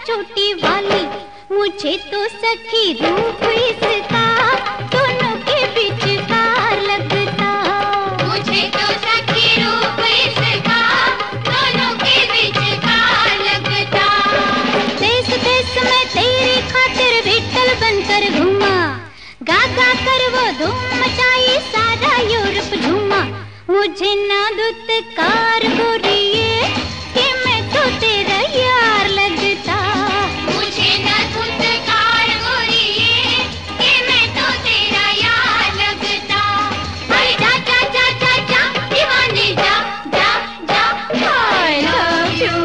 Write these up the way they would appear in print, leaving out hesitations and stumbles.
चोटी वाली, मुझे तो सखी रूप इसका दोनों के बीच कार लगता। मुझे तो सखी रूप इसका दोनों के बीच कार लगता। देश देश में तेरी खातिर विठल बनकर घूमा, गा गा कर वो धूम मचाई सारा यूरोप झूमा। मुझे ना दुत्कार गोरिये कि मैं तो तेरा यार लगता। मुझे ना दुत्कार गोरिये कि मैं तो तेरा यार लगता। अरे जा जा जा जा जा दीवाने जा जा जा। I love you,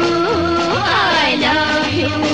I love you।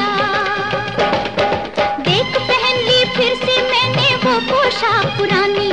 पोशाक पुरानी